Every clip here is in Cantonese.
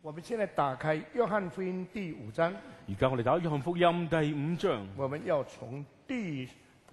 我们现在打开约翰福音第5章， 而家我哋打約翰福音第5章， 我们要从第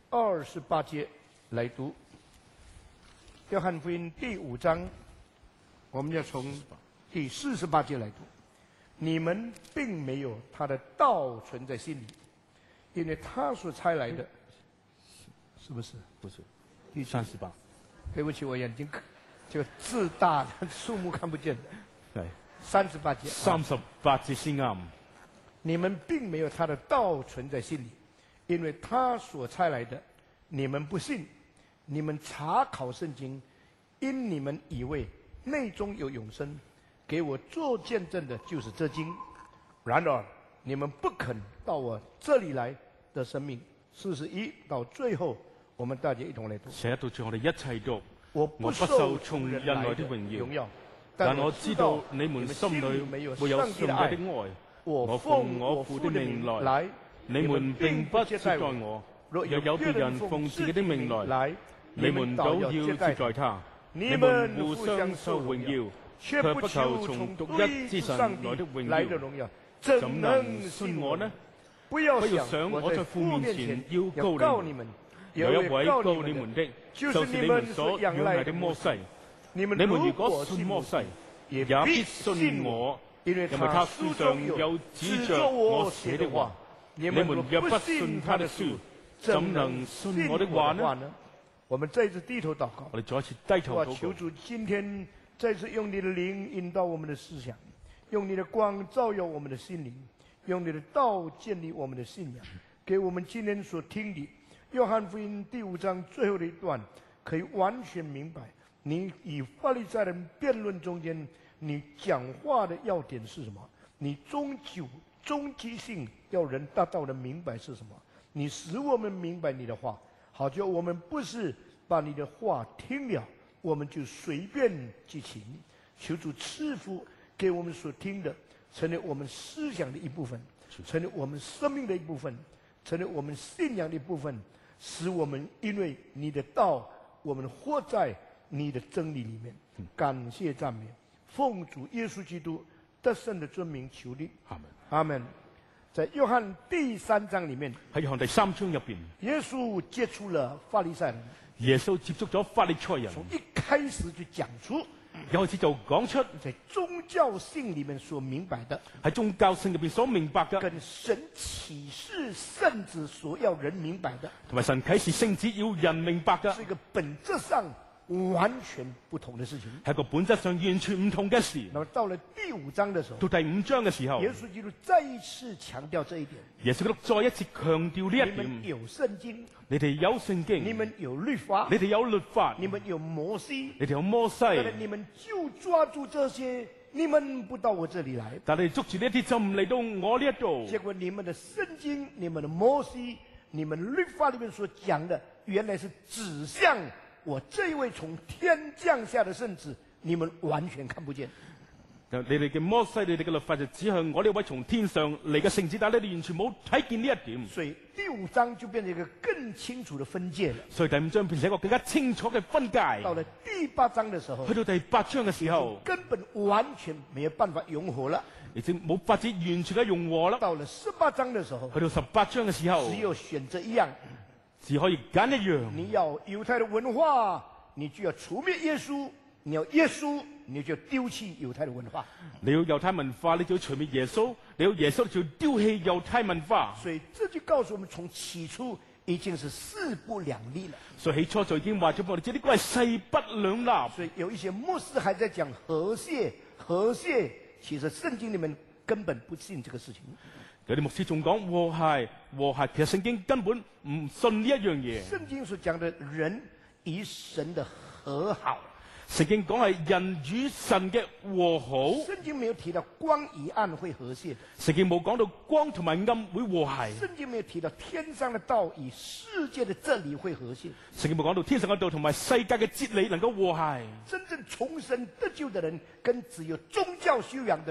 28节来读。约翰福音第5章，我们要从第48节来读。你们并没有他的道存在心里，因为他所差来的，是不是？ 不是第38。 对不起，我眼睛就字大，数目看不见的。 係 38节。 38節先啱。 你们并没有他的道存在心里，因为他所差来的，你们不信。你们查考圣经，因你们以为内中有永生，给我做见证的就是这经。然而你们不肯到我这里来得生命。41到最后，我们大家一同来读。 寫到最後，我哋一齊讀。 我不受從人來的榮耀， 但但我知道你們心裏沒有上帝的愛。我奉我父的名來，你們並不接待我。若有別人奉自己的名來，你們都要接待他。你們互相受榮耀，卻不求從獨一之神來的榮耀，怎能信我呢？ 不要想我在父面前要告你們。 有一位告你們的，就是你們所仰賴的摩西。你們如果信摩西，也必信我，因為他書上有指着我寫的話。你們若不信他的書，怎能信我的話呢？ 我們再次低頭禱告。 我哋再一次低頭禱告。 求主今天再次用你的靈引導我們的思想，用你的光照耀我們的心靈，用你的道建立我們的信仰，給我們今天所聽的約翰福音第5章最後的一段，可以完全明白你與法利賽人辯論中間，你講話的要點是什麼？你終極性要人達到的明白是什麼？你使我們明白你的話，好叫我們不是把你的話聽了，我們就隨便記起。求主賜福給我們所聽的，成為我們思想的一部分，成為我們生命的一部分，成為我們信仰的一部分，使我們因為你的道，我們活在你的真理裡面。感謝讚美，奉主耶穌基督得勝的尊名求你。 阿門。 阿門。在約翰第3章裡面， 喺約翰第3章入邊， 耶穌接觸了法利賽人。 耶穌接觸咗法利賽人， 從一開始就講出， 一開始就講出在宗教性裡面所明白的， 喺宗教性入邊所明白嘅， 跟神啟示聖子所要人明白的， 同埋神啟示聖子要人明白嘅， 是一個本質上完全不同的事情， 係個本質上完全唔同嘅事。 那麼到了第5章的時候， 到第5章嘅時候， 耶穌基督再一次強調這一點。 耶穌基督再一次強調呢一點。 你們有聖經， 你哋有聖經； 你們有律法， 你哋有律法； 你們有摩西， 你哋有摩西。 你們就抓住這些，你們不到我這裡來。 但係捉住呢一啲就唔嚟到我呢一度。 結果你們的聖經、你們的摩西、你們律法裡面所講的，原來是指向我這一位從天降下的聖子，你們完全看不見。 你哋嘅摩西，你哋嘅律法就指向我呢位從天上嚟嘅聖子，但係你哋完全冇睇見呢一點。 所以第5章就變成一個更清楚的分界了。 所以第5章變成一個更加清楚嘅分界。 到了第8章的時候， 去到第8章嘅時候， 根本完全沒有辦法融合了， 已經冇法子完全嘅融合啦。 到了18章的時候， 去到18章嘅時候， 只有選擇一樣， 只可以揀一樣。 你要猶太的文化，你就要除滅耶穌；你要耶穌，你就丟棄猶太的文化。 你要猶太文化，你就要除滅耶穌；你要耶穌，你就要丟棄猶太文化。 所以這就告訴我們，從起初已經是勢不兩立了。 所以起初就已經話咗俾我哋知，呢個係勢不兩立。 所以有一些牧師還在講和諧，其實聖經裡面根本不信這個事情。 有啲牧師仲講和諧，其實聖經根本唔信呢一樣嘢。 聖經所講的人與神的和好， 聖經講係人與神嘅和好。 聖經沒有提到光與暗會和諧， 聖經冇講到光同埋暗會和諧。 聖經沒有提到天上的道與世界的真理會和諧， 聖經冇講到天上嘅道同埋世界嘅哲理能夠和諧。 真正從神得救的人，跟只有宗教修養的人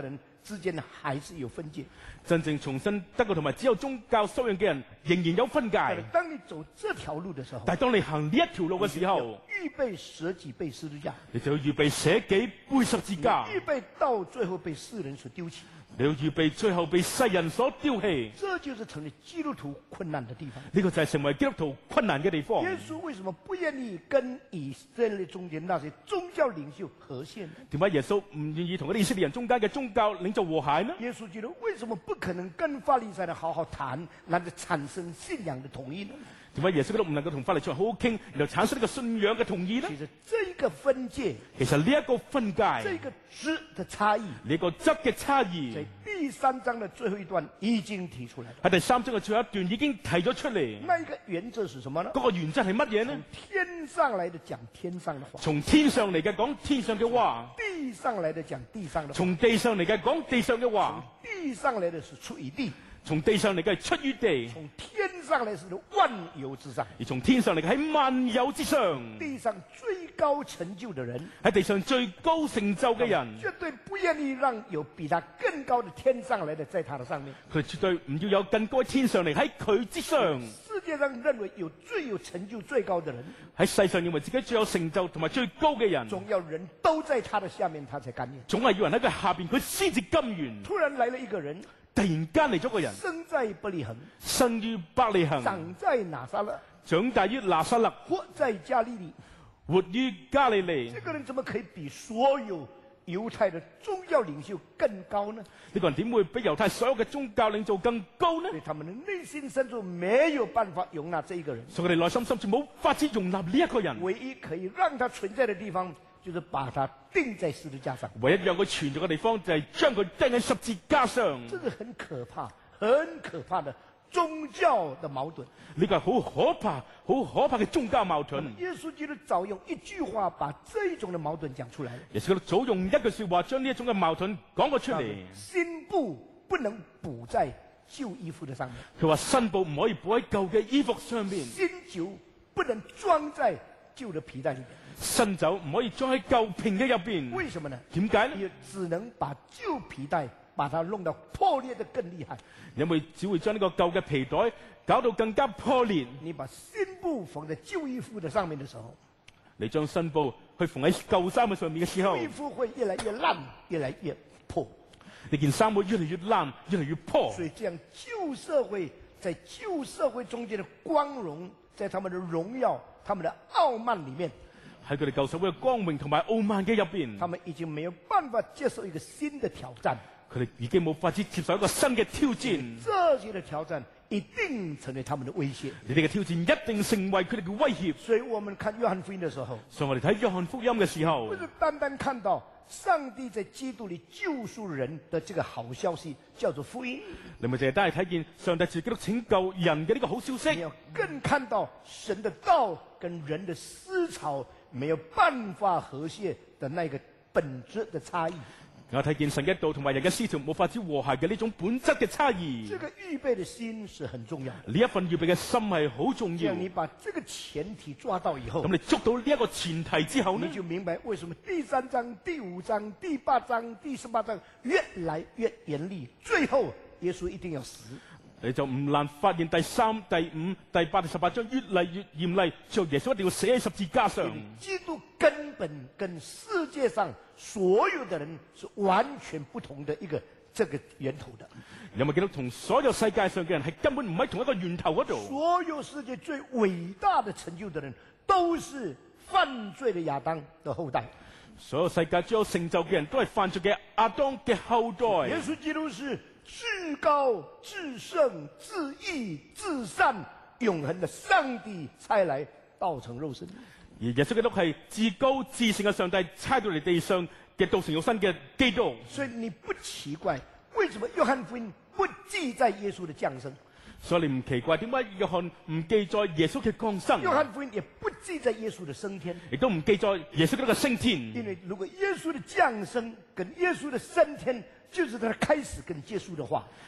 之間還是有分界。 真正重新得救同埋只有宗教修養嘅人，仍然有分界。 當你走這條路嘅時候， 但係當你行呢一條路嘅時候， 預備捨己背十字架， 你就要預備捨己背十字架， 預備到最後被世人所丟棄。 你要預備最後被世人所丟棄。 這就是成為基督徒困難的地方。 呢個就係成為基督徒困難嘅地方。 耶穌為什麼不願意跟以色列中間那些宗教領袖和諧呢？ 點解耶穌唔願意同嗰啲以色列人中間嘅宗教領袖和諧呢？ 耶穌覺得為什麼不可能跟法利賽人好好談，然後產生信仰的統一呢？ 點解耶穌都唔能夠同法利賽人好好傾，然後產生呢個信仰嘅統一呢？ 其實這個分界， 其實呢一個分界， 這個質的差異， 呢個質嘅差異， 在第3章的最後一段已經提出來了。 喺第3章嘅最後一段已經提咗出嚟。 那一個原則是什麼呢？ 嗰個原則係乜嘢呢？ 從天上來的講天上的話， 從天上嚟嘅講天上嘅話， 地上來的講地上的話， 從地上嚟嘅講地上嘅話， 地上來的是出於地， 從地上嚟嘅係出於地， 從天上來是萬有之上， 而從天上嚟嘅喺萬有之上。 地上最高成就的人， 喺地上最高成就嘅人， 絕對不願意讓有比他更高的天上來的在他的上面。 佢絕對唔要有更高嘅天上嚟喺佢之上。 世界上認為最有成就最高的人， 喺世上認為自己最有成就同埋最高嘅人， 總要人都在他的下面，他才甘願。 總係要人喺佢下邊，佢先至甘願。 突然來了一個人， 突然間嚟咗個人， 生在伯利恆， 生於伯利恆， 長在拿撒勒， 長大於拿撒勒， 活在加利利， 活於加利利。 這個人怎麼可以比所有猶太的宗教領袖更高呢？ 呢個人點會比猶太所有嘅宗教領袖更高呢？ 所以他們的內心深處沒有辦法容納這一個人， 所以佢哋內心深處冇法子容納呢一個人。 唯一可以讓他存在的地方，就是把他釘在十字架上。 唯一讓佢存在嘅地方，就係將佢釘喺十字架上。 這是很可怕、很可怕的宗教的矛盾。 呢個係好可怕、好可怕嘅宗教矛盾。 耶穌基督早用一句話把這一種的矛盾講出來了。 耶穌早用一句說話將呢一種嘅矛盾講咗出嚟。 新布不能補在舊衣服的上面。 佢話新布唔可以補喺舊嘅衣服上面。 新酒不能裝在舊的皮袋裏面。 新酒唔可以裝喺舊瓶嘅入邊。 為什麼呢？ 點解呢？ 也只能把舊皮袋把它弄到破裂得更厲害。 因為只會將呢個舊嘅皮袋搞到更加破裂。 你把新布縫在舊衣服的上面的時候， 你將新布去縫喺舊衫嘅上面嘅時候， 舊衣服會越來越爛，越來越破。 你件衫會越嚟越爛，越嚟越破。 所以這樣舊社會在舊社會中間的光榮，在他們的榮耀、他們的傲慢裏面， 喺佢哋舊社會嘅光榮同埋傲慢嘅入邊， 他們已經沒有辦法接受一個新的挑戰。 佢哋已經冇法子接受一個新嘅挑戰。 這些的挑戰一定成為他們的威脅。 你哋嘅挑戰一定成為佢哋嘅威脅。 所以我們看約翰福音的時候， 所以我哋睇約翰福音嘅時候， 不是單單看到上帝在基督裏救贖人的這個好消息，叫做福音。 你咪淨係單係睇見上帝自己都拯救人嘅呢個好消息。 你要更看到神的道跟人的思潮沒有辦法和諧的那個本質的差異。 我睇見神嘅道同埋人嘅思潮冇法子和諧嘅呢種本質嘅差異。 這個預備的心是很重要的。 呢一份預備嘅心係好重要。 你把這個前提抓到以後， 咁你捉到呢一個前提之後呢， 你就明白為什麼第3章、第5章、第8章、第18章越來越嚴厲，最後耶穌一定要死。 你就唔難發現第3、第5、第8、第18章越嚟越嚴厲，最後耶穌一定要死喺十字架上。 基督根本跟世界上所有的人是完全不同的一個這個源頭的。 有冇見到同所有世界上嘅人係根本唔喺同一個源頭嗰度？ 所有世界最偉大的成就的人，都是犯罪的亞當的後代。 所有世界最有成就嘅人都係犯罪嘅亞當嘅後代。 耶穌基督是至高、至聖、至義、至善、永恆的上帝差來道成肉身。 而耶穌基督係至高至聖嘅上帝差到嚟地上嘅道成肉身嘅基督。 所以你不奇怪，為什麼約翰福音不記載耶穌的降生？ 所以你唔奇怪點解約翰唔記載耶穌嘅降生？ 約翰福音也不記載耶穌的升天， 亦都唔記載耶穌基督嘅升天。 因為如果耶穌的降生跟耶穌的升天就是他開始跟結束的話，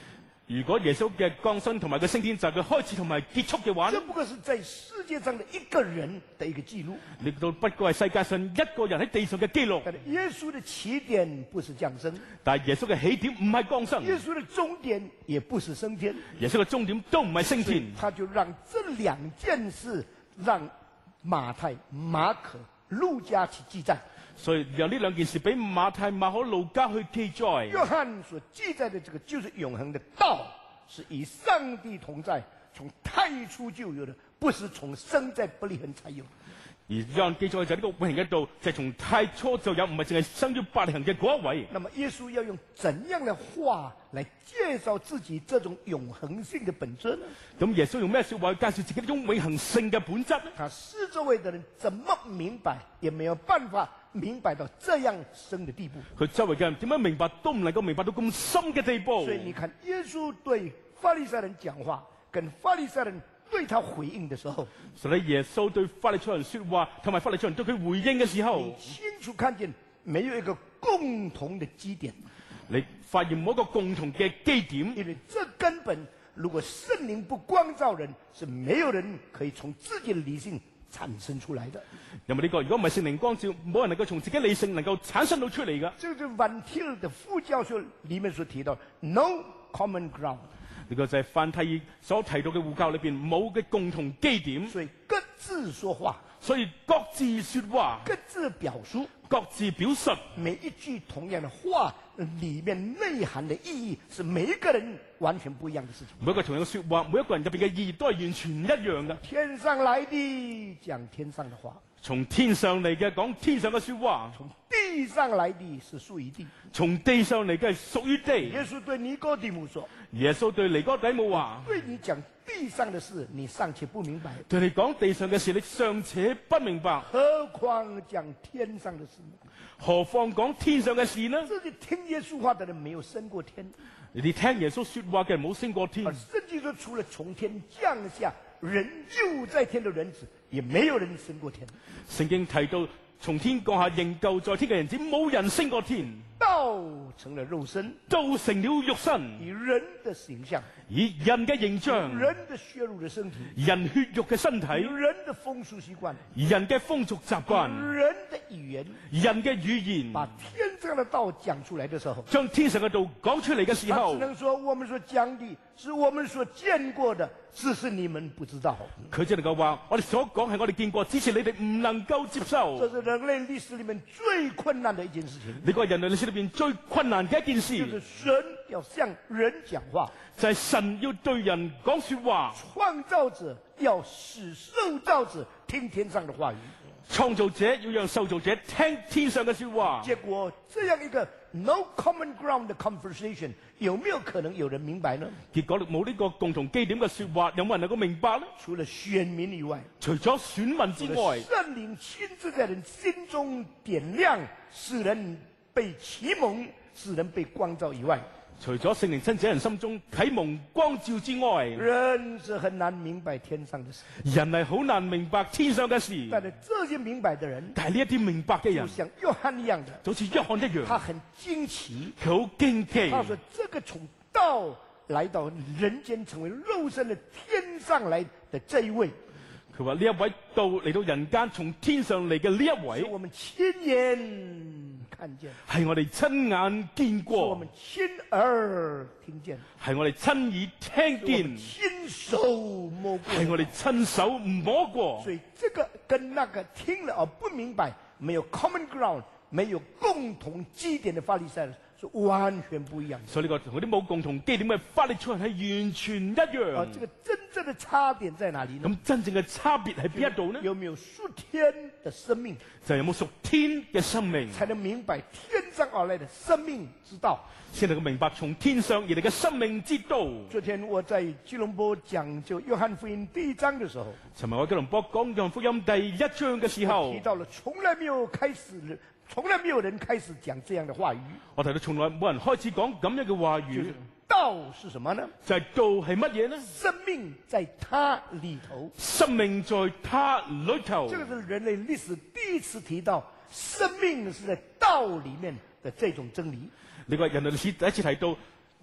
如果耶穌嘅降生同埋佢升天就係佢開始同埋結束嘅話， 這不過是在世界上的一個人的一個記錄。 你到不過係世界上一個人喺地上嘅記錄。 但是耶穌的起點不是降生， 但係耶穌嘅起點唔係降生， 耶穌的終點也不是升天， 耶穌嘅終點都唔係升天。 他就讓這兩件事讓馬太、馬可、路加去記載。 所以由呢兩件事俾馬太、馬可、路加去記載。 約翰所記載的這個就是永恆的道，是與上帝同在，從太初就有的，不是從生在伯利恆才有。 而約翰記載就係呢個永恆嘅道，就係從太初就有，唔係淨係生於伯利恆嘅嗰一位。 那麼耶穌要用怎樣的話來介紹自己這種永恆性的本質呢？ 咁耶穌用咩說話去介紹自己呢種永恆性嘅本質呢？ 他四周圍的人怎麼明白，也沒有辦法明白到這樣深的地步。 佢周圍嘅人點樣明白都唔能夠明白到咁深嘅地步。 所以你看，耶穌對法利賽人講話，跟法利賽人對他回應的時候， 所以耶穌對法利賽人說話，同埋法利賽人對佢回應嘅時候， 你清楚看見沒有一個共同的基點， 你發現冇一個共同嘅基點， 因為這根本如果聖靈不光照人，是沒有人可以從自己的理性產生出來的。 因為呢個如果唔係聖靈光照，冇人能夠從自己理性能夠產生到出嚟㗎。 這就是 Van Til 的副教授裏面所提到 no common ground。 呢個就係范提爾所提到嘅護教裏邊冇嘅共同基點， 所以各自說話， 所以各自說話， 各自表述， 各自表述， 每一句同樣的話裏面內涵的意義是每一個人完全不一樣的事情。 每一個同樣嘅說話，每一個人入邊嘅意義都係完全一樣嘅。 天上來的講天上的話， 從天上嚟嘅講天上嘅說話， 從地上來的是屬於地， 從地上嚟嘅係屬於地。 耶穌對尼哥底母說， 耶穌對尼哥底母話： 對你講地上的事，你尚且不明白， 對你講地上嘅事，你尚且不明白， 何況講天上的事呢？ 何況講天上嘅事呢？ 自己聽耶穌話的人沒有升過天， 你哋聽耶穌說話嘅人冇升過天。 而聖經說，除了從天降下人又在天的人子，也沒有人升過天。 聖經提到從天降下仍舊在天嘅人子，冇人升過天。 道成了肉身， 都成了肉身， 以人的形象， 以人嘅形象， 人的血肉的身體， 人血肉嘅身體， 人的風俗習慣， 人嘅風俗習慣， 人的語言， 人嘅語言， 把天上的道講出來的時候， 將天上嘅道講出嚟嘅時候， 他只能說我們所講的是我們所見過的，只是你們不知道。 佢只能夠話我哋所講係我哋見過，只是你哋唔能夠接受。 這是人類歷史裏面最困難的一件事情。 呢個係人類歷史裏邊最困難嘅一件事， 就是神要向人講話， 就係神要對人講說話， 創造者要使受造者聽天上的話語， 創造者要讓受造者聽天上嘅說話。 結果這樣一個 no common ground 的 conversation， 有沒有可能有人明白呢？ 結果冇呢個共同基點嘅說話，有冇人能夠明白呢？ 除了選民以外， 除咗選民之外， 聖靈親自在人心中點亮，使人被啟蒙，使人被光照以外， 除咗聖靈親自喺人心中啟蒙光照之外， 人是很難明白天上的事。 人係好難明白天上嘅事。 但係這些明白的人， 但係呢一啲明白嘅人， 就像約翰一樣的， 就好似約翰一樣， 他很驚奇， 佢好驚奇。 他說：這個從道來到人間成為肉身的天上來的這一位， 佢話呢一位道嚟到人間從天上嚟嘅呢一位， 是我們親眼看見， 係我哋親眼見是過， 我們親耳聽見， 係我哋親耳聽見， 親手摸過， 係我哋親手摸過。 所以這個跟那個聽了而不明白，沒有 common ground，沒有共同基點的法利賽人是完全不一樣。 所以呢個同嗰啲冇共同基點嘅法利賽人係完全一樣。 這個真正的差點在哪裏呢？ 咁真正嘅差別喺邊一度呢？ 有沒有屬天的生命？ 就係有冇屬天嘅生命， 才能明白天上而來的生命之道， 先能夠明白從天上而嚟嘅生命之道。 昨天我在吉隆坡講就約翰福音第1章的時候， 尋日我喺吉隆坡講約翰福音第1章嘅時候， 提到了從來沒有人開始講這樣的話語。 我提到從來冇人開始講咁樣嘅話語。 道是什麼呢？ 就係道係乜嘢呢？ 生命在他裏頭， 生命在他裏頭。 這個是人類歷史第一次提到生命是在道裏面的這種真理。 呢個人類歷史第一次提到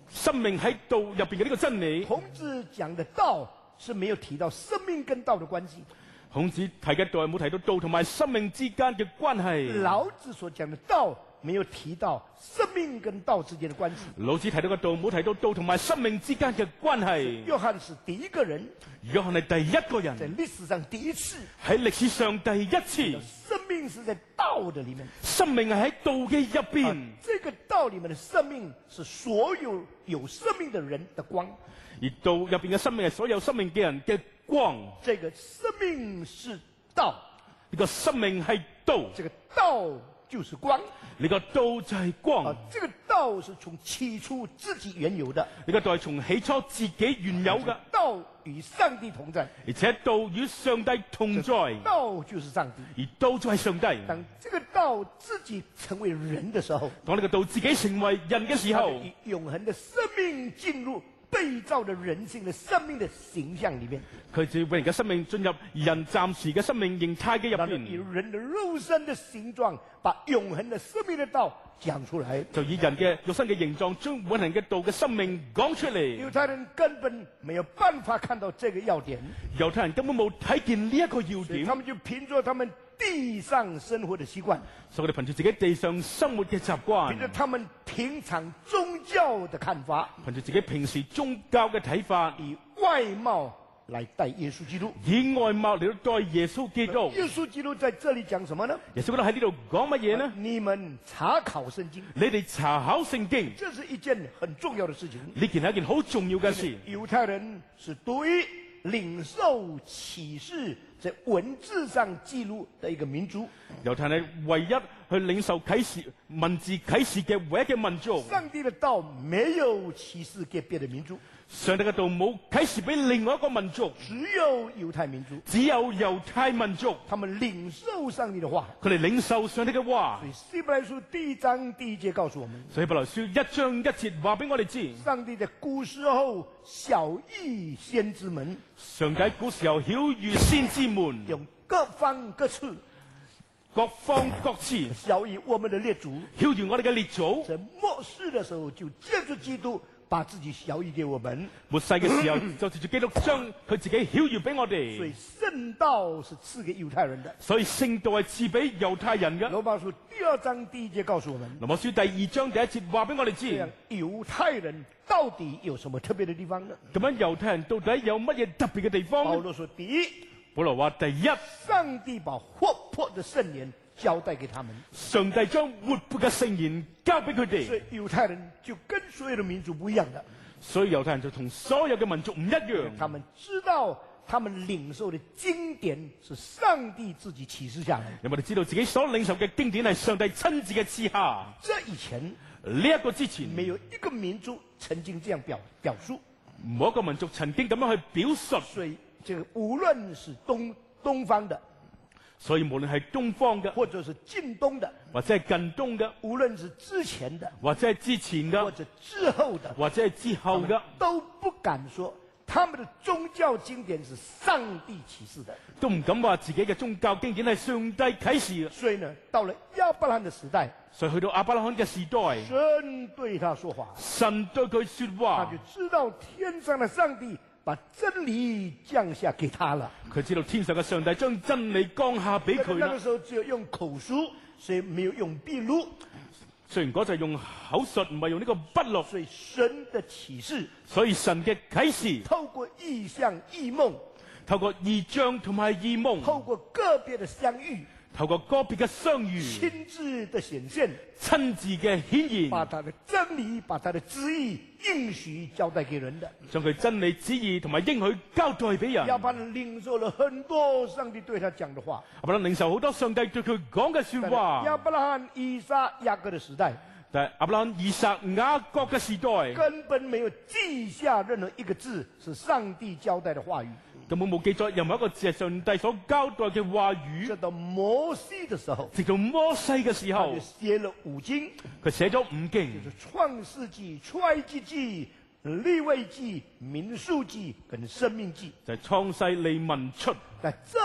生命喺道入邊嘅呢個真理。 孔子講的道是沒有提到生命跟道的關係。 孔子提嘅道冇提到道同埋生命之間嘅關係。 老子所講的道沒有提到生命跟道之間的關係。 老子提到嘅道冇提到道同埋生命之間嘅關係。 約翰是第一個人， 約翰係第一個人， 在歷史上第一次， 喺歷史上第一次。 生命是在道的裏面， 生命係喺道嘅入邊。 這個道裏面的生命是所有生命的人的光， 而道入邊嘅生命係所有生命嘅人嘅光。 這個生命是道， 呢個生命係道， 這個道就是光。 呢個道就係光。 這個道是從起初自己原有的， 呢個道係從起初自己原有嘅。 道與上帝同在， 而且道與上帝同在。 道就是上帝， 而道就係上帝。 當這個道自己成為人的時候， 當呢個道自己成為人嘅時候， 以永恆的生命進入被造的人性的生命的形象裏面， 佢就永恆嘅生命進入人暫時嘅生命形態嘅入邊， 以人的肉身的形狀，把永恆的生命的道講出來， 就以人嘅肉身嘅形狀將永恆嘅道嘅生命講出嚟。 猶太人根本沒有辦法看到這個要點， 猶太人根本冇睇見呢一個要點， 他們就憑着他們地上生活的習慣， 所以佢哋憑住自己地上生活嘅習慣， 憑着他們平常宗教的看法， 憑住自己平時宗教嘅睇法， 以外貌來帶耶穌基督， 以外貌嚟到帶耶穌基督。 耶穌基督在這裡講什麼呢？ 耶穌基督喺呢度講乜嘢呢？ 你們查考聖經， 你哋查考聖經， 這是一件很重要的事情。 呢件係一件好重要嘅事。 猶太人是對於領受啟示在文字上記錄的一個民族， 猶太人係唯一去領受啟示文字啟示嘅唯一嘅民族。 上帝的道沒有啟示給別的民族， 上帝嘅道冇啟示俾另外一個民族， 只有猶太民族， 只有猶太民族， 他們領受上帝的話， 佢哋領受上帝嘅話。 所以希伯來書第1章第1節告訴我們， 所以希伯來書1章1節話俾我哋知， 上帝在古時候曉諭先知們， 上帝古時候曉諭先知們， 用各方各處各方各處曉諭我們的列祖， 曉諭我哋嘅列祖。 在末世的時候就借着基督把自己曉諭給我們， 末世嘅時候就藉住基督將佢自己曉諭俾我哋。 所以聖道是賜給猶太人的， 所以聖道係賜俾猶太人嘅。 羅馬書第2章第1節告訴我們， 羅馬書第2章第1節話俾我哋知， 這樣猶太人到底有什麼特別的地方呢？ 咁樣猶太人到底有乜嘢特別嘅地方呢？ 保羅說，第一， 保羅話第一， 上帝把活潑的聖言交代給他們， 上帝將活潑嘅聖言交俾佢哋。 所以猶太人就跟所有的民族不一樣的， 所以猶太人就同所有嘅民族唔一樣。 他們知道他們領受的經典是上帝自己啟示下來的。 有冇哋知道自己所領受嘅經典係上帝親自嘅賜下？ 這以前呢一個之前， 沒有一個民族曾經這樣表述， 冇一個民族曾經咁樣去表述。 所以這個無論是東方的， 所以無論係東方嘅， 或者是近東的， 或者係近東嘅， 無論是之前的， 或者係之前嘅， 或者之後的， 或者係之後嘅， 都不敢說他們的宗教經典是上帝啟示的， 都唔敢話自己嘅宗教經典係上帝啟示嘅。 所以呢，到了亞伯拉罕的時代， 所以去到亞伯拉罕嘅時代， 神對他說話， 神對佢說話， 他就知道天上的上帝把真理降下給他了。 佢知道天上嘅上帝將真理降下俾佢啦。 那個時候只有用口述，所以沒有用筆錄。 雖然嗰就係用口述，唔係用呢個筆錄， 所以神的啟示， 所以神嘅啟示透過異象、異夢， 透過異象同埋異夢， 透過個別的相遇， 透過個別嘅相遇， 親自的顯現， 親自嘅顯現， 把他的真理、把他的旨意應許交代給人的， 將佢真理旨意同埋應許交代俾人。 亞伯拉罕領受了很多上帝對他講的話， 亞伯拉罕領受好多上帝對佢講嘅說話。 亞伯拉罕、以撒、雅各的時代， 但係亞伯拉罕、以撒、雅各嘅時代， 根本沒有記下任何一個字是上帝交代的話語。 根本冇記載任何一個字係上帝所交代嘅話語。 直到摩西的時候， 直到摩西嘅時候， 他就寫了5經， 佢寫咗5經， 就是創世記、出埃及記、利未記、民數記跟生命記。 就係創世利民出。 但這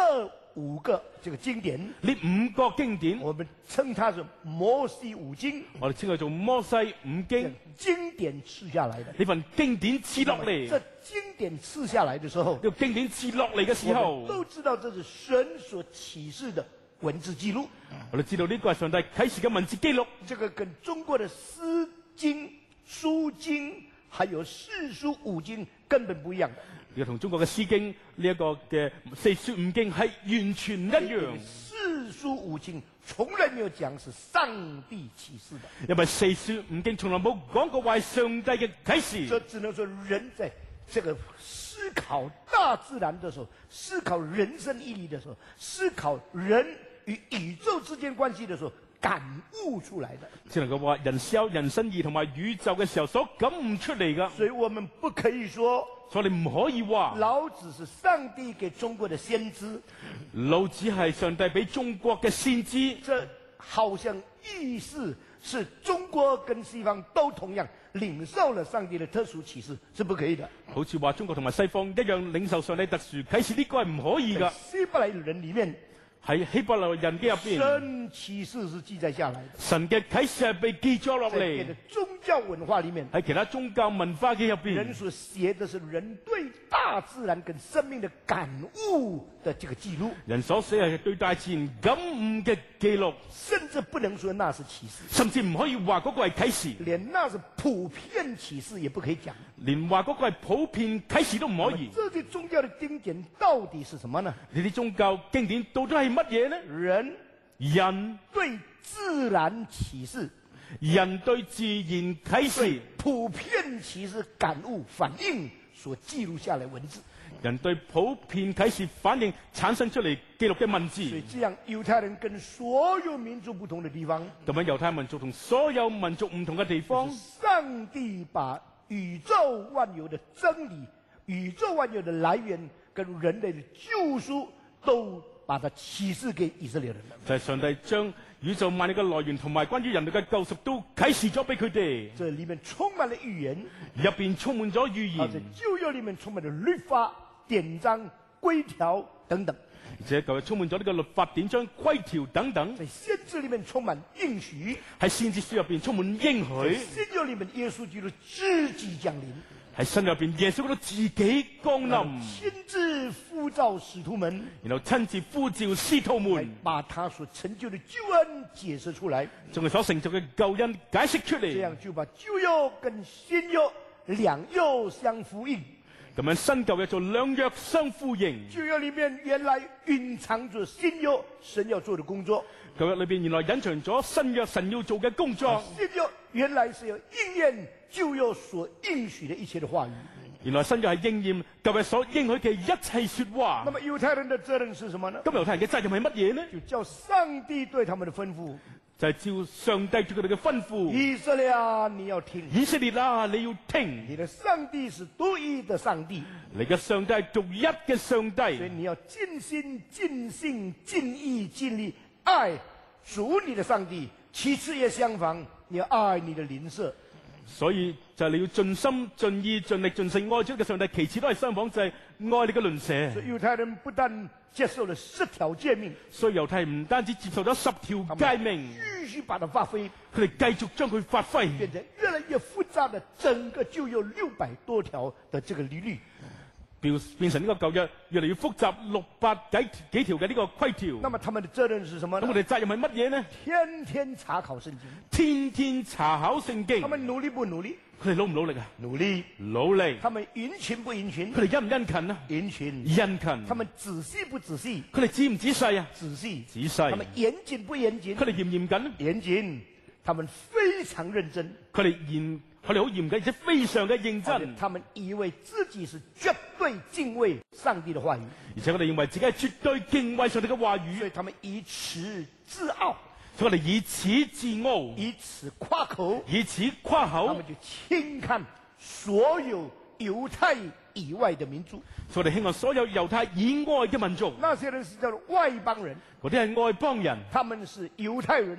5個這個經典， 呢5個經典， 我們稱它是摩西五經， 我哋稱佢做摩西五經。 經典賜下來的， 呢份經典賜落嚟， 這經典賜下來的時候， 呢個經典賜落嚟嘅時候， 我們都知道這是神所啟示的文字記錄。 我哋知道呢個係上帝啟示嘅文字記錄。 這個跟中國的詩經、書經，還有四書五經根本不一樣。 呢個同中國嘅詩經呢一個嘅四書五經係完全唔一樣。 四書五經從來沒有講是上帝啟示的， 因為四書五經從來冇講過話係上帝嘅啟示。 這只能說人在這個思考大自然的時候，思考人生意義的時候，思考人與宇宙之間關係的時候，感悟出來的。 只能夠話人思考人生意同埋宇宙嘅時候所感悟出嚟噶。 所以我們不可以說， 所以你唔可以話老子是上帝給中國的先知， 老子係上帝俾中國嘅先知。 這好像意思是中國跟西方都同樣領受了上帝的特殊啟示，是不可以的。 好似話中國同埋西方一樣領受上帝特殊啟示，呢個係唔可以噶。 希伯來人裏面， 喺希伯來人嘅入邊， 神啟示是記載下來的， 神嘅啟示係被記咗落在別嚟。 的宗教文化裏面， 喺其他宗教文化嘅入邊， 人所寫的是人對大自然跟生命的感悟的這個記錄， 人所寫係對大自然感悟嘅記錄， 甚至不能說那是啟示， 甚至唔可以話嗰個係啟示， 連那是普遍啟示也不可以講， 連話嗰個係普遍啟示都唔可以。 這些宗教的經典到底是什麼呢？ 呢啲宗教經典到底係乜嘢呢？人對自然啟示， 人對自然啟示， 普遍啟示感悟反應所記錄下來文字， 人對普遍啟示反應產生出嚟記錄嘅文字。 所以這樣猶太人跟所有民族不同的地方， 咁樣猶太民族同所有民族唔同嘅地方， 上帝把宇宙萬有的真理、宇宙萬有的來源跟人類的救贖都把它啟示給以色列人了。 就係上帝將宇宙萬有嘅來源同埋關於人類嘅救贖都啟示咗俾佢哋。 這裏面充滿了預言， 入邊充滿咗預言， 而且舊約裏面充滿了律法、典章、規條等等。 而且舊約充滿咗呢個律法、典章、規條等等。 在先知裏面充滿應許， 喺先知書入邊充滿應許。 新約裏面耶穌基督自己降臨， 喺新約入邊耶穌基督自己降臨， 親自呼召使徒們， 然後親自呼召使徒們， 把他所成就的救恩解釋出來， 將佢所成就嘅救恩解釋出嚟。 這樣就把舊約跟新約兩約相呼應。 咁樣新舊約做兩約相呼應。 舊約裏面原來蘊藏着新約神要做的工作， 舊約裏邊原來隱藏咗新約神要做嘅工作。 新約原來是要應驗舊約所應許的一切的話語。 原來新約係應驗舊約所應許嘅一切說話。 那麼猶太人的責任是什麼呢？ 咁猶太人嘅責任係乜嘢呢？ 就叫上帝對他們的吩咐， 就係照上帝對佢哋嘅吩咐。 以色列啊，你要聽！ 以色列啊，你要聽！ 你的上帝是獨一的上帝， 你嘅上帝係獨一嘅上帝， 所以你要盡心、盡性、盡意、盡力愛主你的上帝。其次也相反，你要愛你的鄰舍。 所以就係你要盡心、盡意、盡力、盡性愛主嘅上帝。其次都係相仿，就係愛你嘅鄰舍。 所以猶太人不但接受了10條誡命， 所以猶太人唔單止接受咗10條誡命， 繼續把它發揮， 佢哋繼續將佢發揮， 變成越來越複雜的整個舊約600多條的這個律例， 變成呢個舊約越嚟越複雜600幾條嘅呢個規條。 那麼他們的責任是什麼呢？ 咁我哋責任係乜嘢呢？ 天天查考聖經， 天天查考聖經。 他們努力不努力？ 佢哋努唔努力啊？ 努力， 努力。 他們殷勤不殷勤？ 佢哋殷唔殷勤啊？ 殷勤， 殷勤。 他們仔細不仔細？ 佢哋仔唔仔細啊？ 仔細， 仔細。 他們嚴謹不嚴謹？ 佢哋嚴唔嚴謹啊？ 嚴謹，他們非常認真。 佢哋好嚴謹，而且非常嘅認真。 他們以為自己是絕對敬畏上帝的話語， 而且佢哋認為自己係絕對敬畏上帝嘅話語， 所以他們以此自傲。 所以我哋以此自傲， 以此誇口， 以此誇口。 他們就輕看所有猶太以外的民族， 所以我哋輕看所有猶太以外嘅民族。 那些人是叫做外邦人， 嗰啲係外邦人， 他們是猶太人，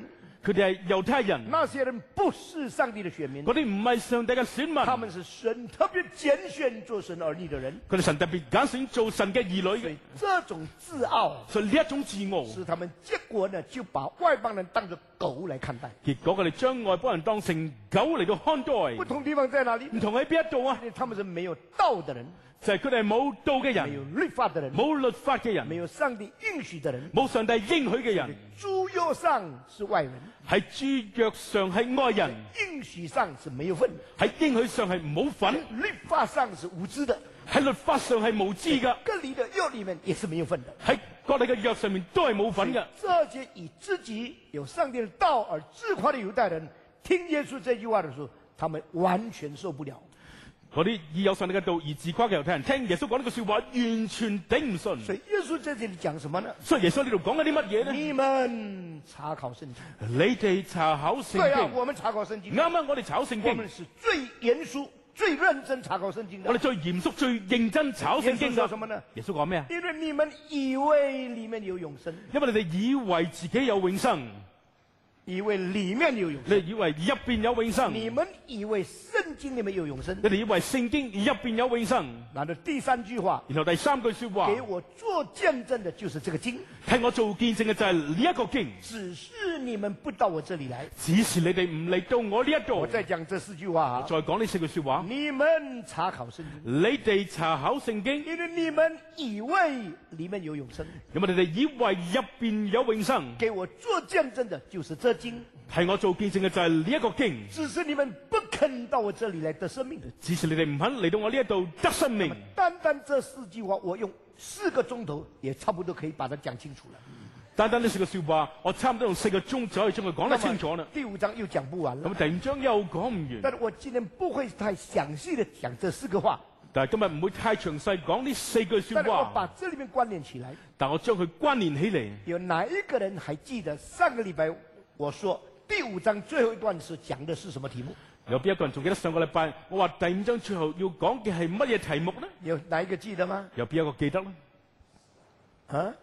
佢哋係猶太人， 那些人不是上帝的選民， 嗰啲唔係上帝嘅選民， 他們是神特別揀選做神兒女的人， 佢哋神特別揀選做神嘅兒女嘅。 這種自傲， 所以呢一種自傲， 使他們結果呢就把外邦人當作狗來看待。 結果佢哋將外邦人當成狗嚟到看待。 不同地方在哪裡？ 唔同喺邊一度啊？ 他們是沒有道的人， 就係佢哋係冇道嘅人， 沒有律法的人， 冇律法嘅人， 沒有上帝應許的人， 冇上帝應許嘅人。 諸約上是外人， 喺諸約上係外人， 應許上是沒有份， 喺應許上係冇份， 律法上是無知的， 喺律法上係無知㗎， 割禮的約裡面也是沒有份的， 喺割禮嘅約上面都係冇份嘅。 這些以自己有上帝的道而自誇的猶太人，聽耶穌這句話的時候，他們完全受不了。 嗰啲以有上帝嘅道而自誇嘅猶太人，聽耶穌講呢句說話，完全頂唔順。 所以耶穌在這裡講什麼呢？ 所以耶穌呢度講緊啲乜嘢呢？ 你們查考聖經， 你哋查考聖經。 對啊，我們查考聖經。 啱啱我哋查考聖經， 我們是最嚴肅、最認真查考聖經的。 我哋最嚴肅、最認真查考聖經。 耶穌說什麼呢？ 耶穌講咩啊？ 因為你們以為裡面有永生， 因為你哋以為自己有永生。 以為裡面有永生， 你以為入邊有永生。 你們以為聖經裡面有永生， 你哋以為聖經入邊有永生。 然後第三句話， 然後第三句說話， 給我做見證的就是這個經， 替我做見證嘅就係呢一個經。 只是你們不到我這裡來， 只是你哋唔嚟到我呢一度。 我再講這四句話， 再講呢四句說話。 你們查考聖經， 你哋查考聖經， 因為你們以為裡面有永生， 因為你哋以為入邊有永生。 給我做見證的就是這經， 係我做見證嘅就係呢一個經。 只是你們不肯到我這裡來得生命， 只是你哋唔肯嚟到我呢一度得生命。 單單這四句話，我用4個鐘頭也差不多可以把它講清楚了。 單單呢四個說話，我差唔多用4個鐘就可以將佢講得清楚啦。 第5章又講不完了。 咁第5章又講唔完。 但是我今天不會太詳細的講這4個話。 但係今日唔會太詳細講呢4句說話。 但是我把這裡面關聯起來。 但我將佢關聯起嚟。 有哪一個人還記得上個禮拜我說第5章最後一段時講的是什麼題目？ 有邊一個人仲記得上個禮拜我話第5章最後要講嘅係乜嘢題目呢？ 有哪一個記得嗎？ 有邊一個記得呢？ 啊？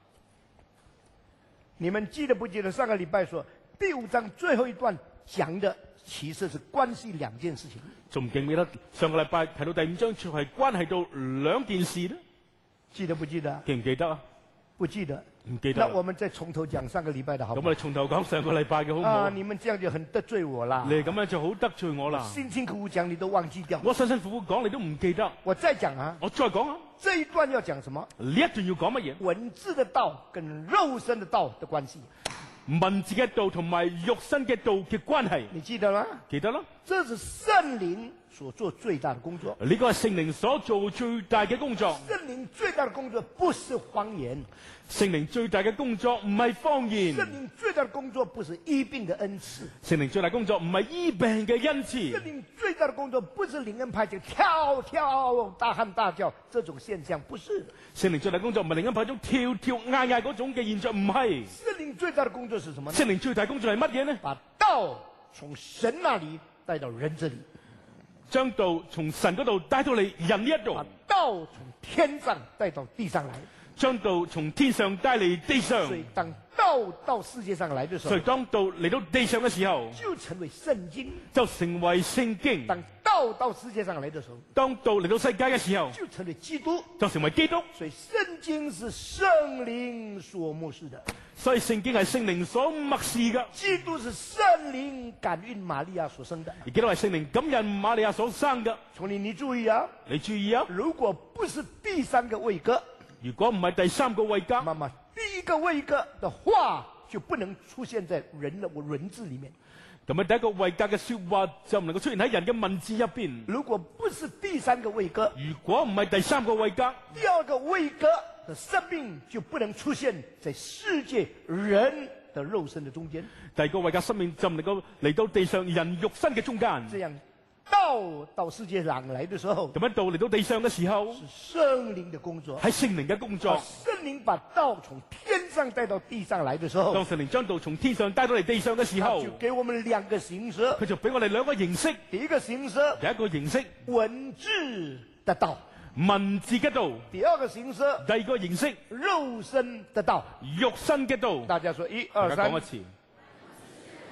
你們記得不記得上個禮拜說第5章最後一段講的其實是關係2件事情？ 仲記唔記得上個禮拜提到第5章最後係關係到2件事呢？ 記得不記得？ 記唔記得啊？ 不記得。 唔記得。 那我們再從頭講上個禮拜的好唔好？ 咁我哋從頭講上個禮拜嘅好唔好？ 啊，你們這樣就很得罪我啦。 你咁樣就好得罪我啦。 辛辛苦苦講你都忘記掉。 我辛辛苦苦講你都唔記得。 我再講啊。 我再講啊。 這一段要講什麼？ 呢一段要講乜嘢？ 文字的道跟肉身的道的關係。 文字嘅道同埋肉身嘅道嘅關係。 你記得嗎？ 記得啦。 這是聖靈所做最大的工作。 呢個係聖靈所做最大嘅工作。 聖靈最大的工作不是謊言。 聖靈最大嘅工作唔係謊言。 聖靈最大的工作不是醫病的恩賜。 聖靈最大工作唔係醫病嘅恩賜。 聖靈最大的工作不是靈恩派就跳跳大喊大叫這種現象，不是。 聖靈最大工作唔係靈恩派中跳跳嗌嗌嗰種嘅現象，唔係。 聖靈最大的工作是什麼呢？ 聖靈最大工作係乜嘢呢？ 把道從神那裡帶到人這裡， 將道從神嗰度帶到嚟人呢一度。 把道從天上帶到地上來。 將道從天上帶嚟地上。 所以當道到世界上來的時候， 所以當道嚟到地上嘅時候， 就成為聖經。 就成為聖經。 當道到世界上來的時候， 當道嚟到世界嘅時候， 就成為基督。 就成為基督。 所以聖經是聖靈所默示的。 所以聖經係聖靈所默示嘅。 基督是聖靈感孕瑪利亞所生的。 而基督係聖靈感孕瑪利亞所生嘅。 從你注意啊， 你注意啊， 如果不是第三個位格， 如果唔係第3個位格， 那麼第一個位格的話就不能出現在人的文字裡面。 咁樣第一個位格嘅說話就唔能夠出現喺人嘅文字入邊。 如果不是第3個位格， 如果唔係第3個位格， 第2個位格的生命就不能出現在世界人的肉身的中間。 第2個位格生命就唔能夠嚟到地上人肉身嘅中間。 這樣道到世界上來的時候， 咁樣道嚟到地上嘅時候， 是聖靈的工作， 係聖靈嘅工作。 聖靈把道從天上帶到地上來的時候， 當聖靈將道從天上帶到嚟地上嘅時候， 就給我們2個形式。 佢就俾我哋2個形式。 第一個形式， 第一個形式文字的道， 文字嘅道。 第2個形式， 第2個形式肉身的道， 肉身嘅道。 大家說1、2、3。 大家講一次。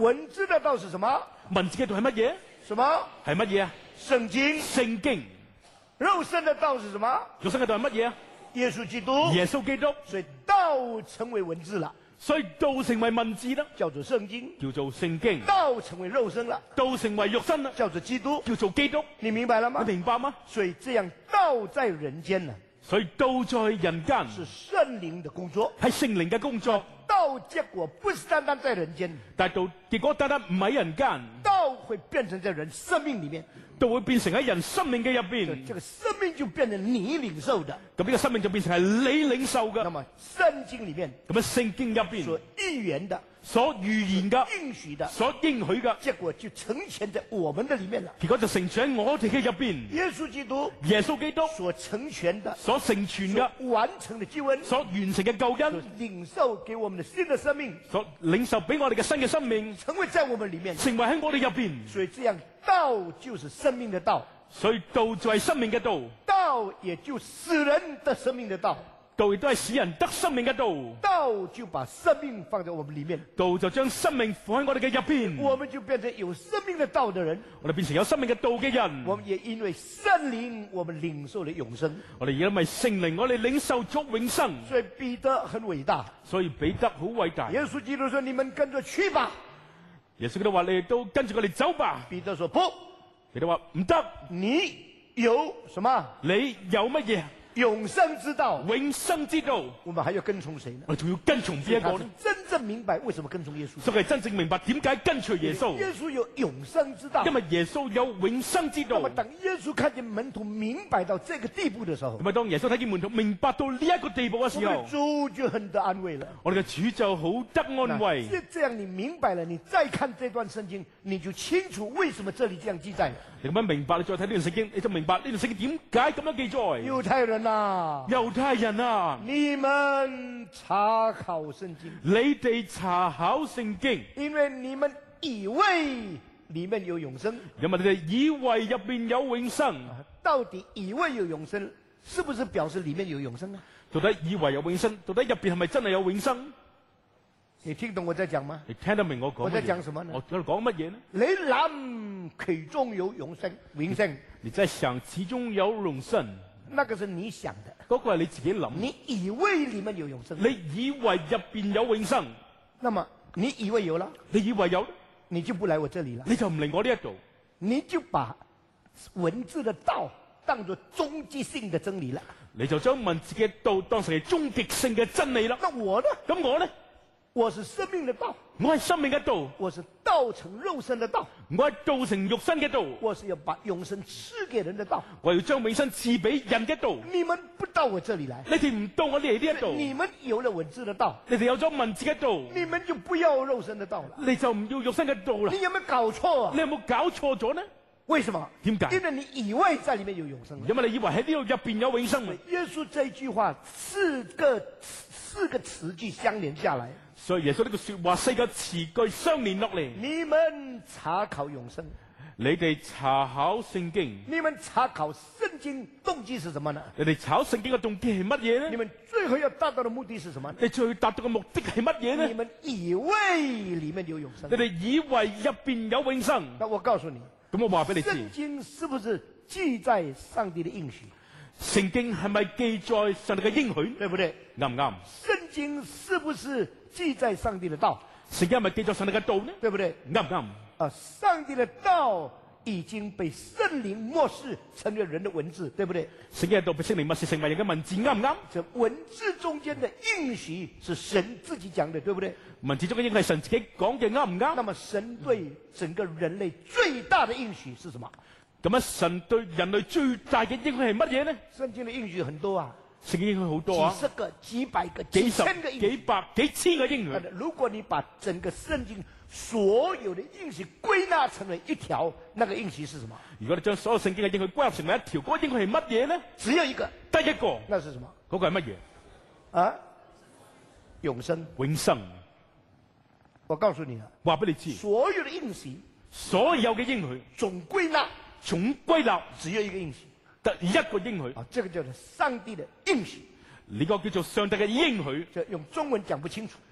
文字的道是什么？ 文字嘅道係乜嘢？ 什麼？ 係乜嘢啊？ 聖經。 聖經。 肉身的道是什麼？ 肉身嘅道係乜嘢啊？ 耶穌基督。 耶穌基督。 所以道成為文字了。 所以道成為文字啦， 叫做聖經。 叫做聖經。 道成為肉身了。 道成為肉身啦， 叫做基督。 叫做基督。 你明白了嗎？ 你明白嗎？ 所以這樣道在人間呢？ 所以道在人間是聖靈的工作， 係聖靈嘅工作。 道結果不是單單在人間， 但係道結果單單唔喺人間， 道會變成在人生命裏面， 道會變成喺人生命嘅入邊。 這個生命就變成你領受的， 咁呢個生命就變成係你領受嘅。 那麼聖經裏面， 咁啊聖經入邊所預言的、 所預言嘅、 應許的、 所應許嘅， 結果就成全在我們的裏面了。 結果就成全喺我哋嘅入邊。 耶穌基督， 耶穌基督所成全的、 所成全嘅、 完成的救恩、 所完成嘅救恩、 領受給我們的新的生命、 所領受俾我哋嘅新嘅生命， 成為在我們裏面， 成為喺我哋入邊。 所以這樣道就是生命的道， 所以道就係生命嘅道， 道也就使人得生命的道。 道亦都係使人得生命嘅道， 道就把生命放在我們裏面， 道就將生命放喺我哋嘅入邊， 我們就變成有生命的道的人， 我哋變成有生命嘅道嘅人。 我們也因為聖靈，我們領受了永生。 我哋因為聖靈，我哋領受咗永生。 所以彼得很偉大， 所以彼得好偉大。 耶穌基督說：你們跟着去吧。 耶穌基督話：你哋都跟住我哋走吧。 彼得說：不。 彼得話：唔得。 你有什麼？ 你有乜嘢？ 永生之道， 永生之道， 我們還要跟從誰呢？ 我仲要跟從邊一個呢？ 真正明白為什麼跟從耶穌， 所以真正明白點解跟隨耶穌。 耶穌有永生之道， 因為耶穌有永生之道。 那麼當耶穌看見門徒明白到這個地步的時候， 咁啊，當耶穌睇見門徒明白到呢一個地步嘅時候， 我們的主就很得安慰了。 我哋嘅主就好得安慰。 這樣你明白了，你再看這段聖經，你就清楚為什麼這裡這樣記載。 你咁樣明白，你再睇呢段聖經，你就明白呢段聖經點解咁樣記載。 猶太人啊， 猶太人啊， 你們查考聖經， 你哋查考聖經， 因為你們以為裡面有永生， 因為你哋以為入邊有永生。 到底以為有永生，是不是表示裡面有永生啊？ 到底以為有永生，到底入邊係咪真係有永生？ 你聽懂我在講嗎？ 你聽得明我講？ 我在講什麼呢？ 我喺度講乜嘢呢？ 你諗其中有永生，永生。 你在想其中有永生？ 那個是你想的， 嗰個係你自己諗。 你以為裡面有永生， 你以為入邊有永生， 那麼你以為有了， 你以為有， 你就不來我這裡了， 你就唔嚟我呢一度， 你就把文字的道當作終極性的真理了， 你就將文字嘅道當成係終極性嘅真理啦。 那我呢？ 咁我呢？ 我是生命的道， 我係生命嘅道， 我是道成肉身的道， 我係道成肉身嘅道， 我是要把永生賜給人的道， 我要將永生賜俾人嘅道。 你們不到我這裡來， 你哋唔到我哋呢一度， 你們有了文字的道， 你哋有咗文字嘅道， 你們就不要肉身的道了， 你就唔要肉身嘅道啦。 你有沒有搞錯啊？ 你有冇搞錯咗呢？ 為什麼？ 點解？ 因為你以為在裡面有永生， 因為你以為喺呢度入邊有永生。 耶穌這句話四個詞句相連下來， 所以耶穌呢個說話四個詞句相連落嚟。 你們查考永生， 你哋查考聖經， 你們查考聖經動機是什麼呢？ 你哋查聖經嘅動機係乜嘢呢？ 你們最後要達到的目的是什麼？ 你最達到嘅目的係乜嘢呢？ 你們以為裡面有永生， 你哋以為入邊有永生。 那我告訴你， 咁我話俾你知， 聖經是不是記在上帝的應許？ 聖經係咪記載上帝嘅應許？ 對不對？ 啱唔啱？ 聖經是不是記在上帝的道？ 聖經係咪記載上帝嘅道呢？ 對不對？ 啱唔啱？ 啊，上帝的道已經被聖靈默示成為人的文字，對不對？ 聖經嘅道被聖靈默示成為人嘅文字，啱唔啱？ 這文字中間的應許是神自己講的，對不對？ 文字中嘅應許係神自己講嘅，啱唔啱？ 那麼神對整個人類最大的應許是什麼？ 咁樣神對人類最大嘅應許係乜嘢呢？ 聖經的應許很多啊， 聖經應許好多啊， 幾十個、幾百個、 幾十幾千個應許、 幾百、幾千個應許。 如果你把整個聖經所有的應許歸納成為一條，那個應許是什麼？ 如果你將所有聖經嘅應許歸納成為一條，嗰個應許係乜嘢呢？ 只有一個， 得一個。 那是什麼？ 嗰個係乜嘢？ 啊，永生。 永生。 我告訴你啊， 話俾你知， 所有的應許， 所有嘅應許總歸納， 總歸納只有一個應許， 得一個應許。 啊，這個叫做上帝的應許。 呢個叫做上帝嘅應許， 這用中文講不清楚，